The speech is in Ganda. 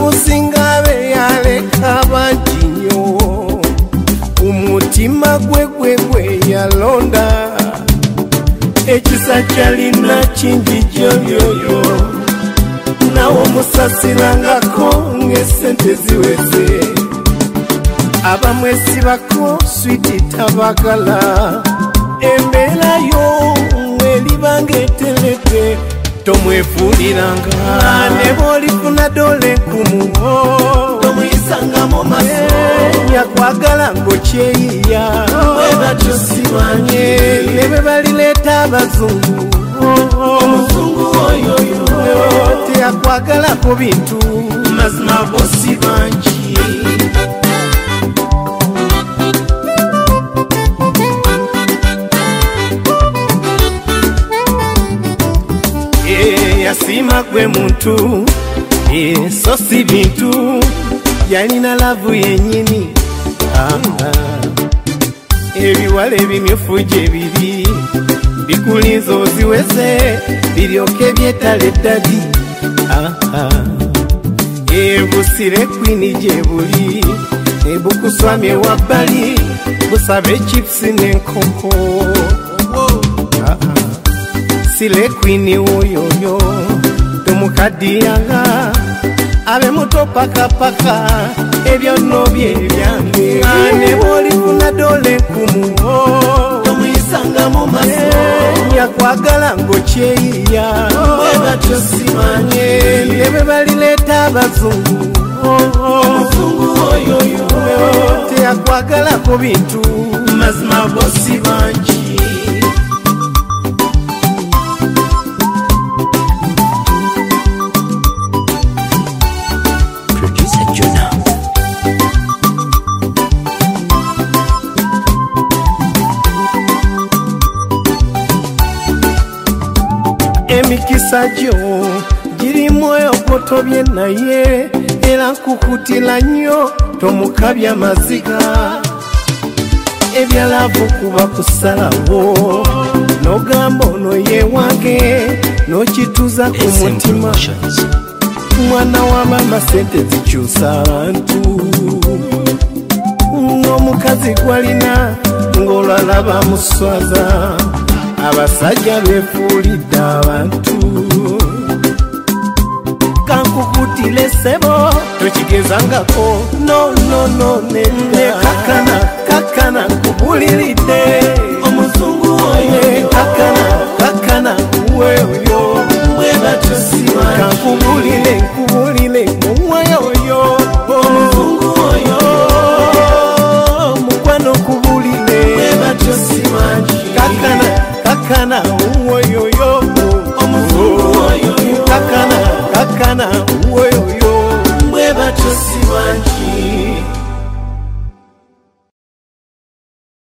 akusinga be yaleka bangi nnyo umutima gwe yalonda ekisa kyalina kingi gyobyoyo nawo musasirangako ng'esente ziweze abamwesibako switi tabagala embeera yo welibanga etelete tomwefuuliranga ne bw'olifuna dole nkumuwo tomuyisanga mu maso yakwagala ng'okyeyiya bwebatyo simanye ne bwe balireeta abazungu omuzungu oyoyo teyakwagala ku bintu mazima bosi bangi yasima gwe muntu so si bintu yalina lavu yennyini ebiwala ebimyufu gye biri bikulinza oziweze biryoke byetala eddadi ebusire kwini gye buli ebukuswamye wabbali busaba echipusi n'enkoko sile kwini oyoyo tomukadiyanga abe muto pakapaka ebyo nno bye byange ne bw'olifuna dole nkumuwo tomuyisanga mu maso yakwagala ng'okyeyiya bwebatyo simanye ne bwe balireeta abazungu omuzungu oyoyo teyakwagala ku bintu mazima bosi bangi emikisa gyo girimu okutobye naye era nkukutira nnyo tomukabya maziga ebyalavu kuba kusalawo n'ogamba ono ye wange n'okituza ku mutima mwana wa mama sente zikyusa abantu n'omukazi gwalina ng'olwala bamuswaza abasajja befuulidde abantu kankukutile ssebo tokigezangako no ne kakana nkubuliridde omuzungu oyo kakana wewe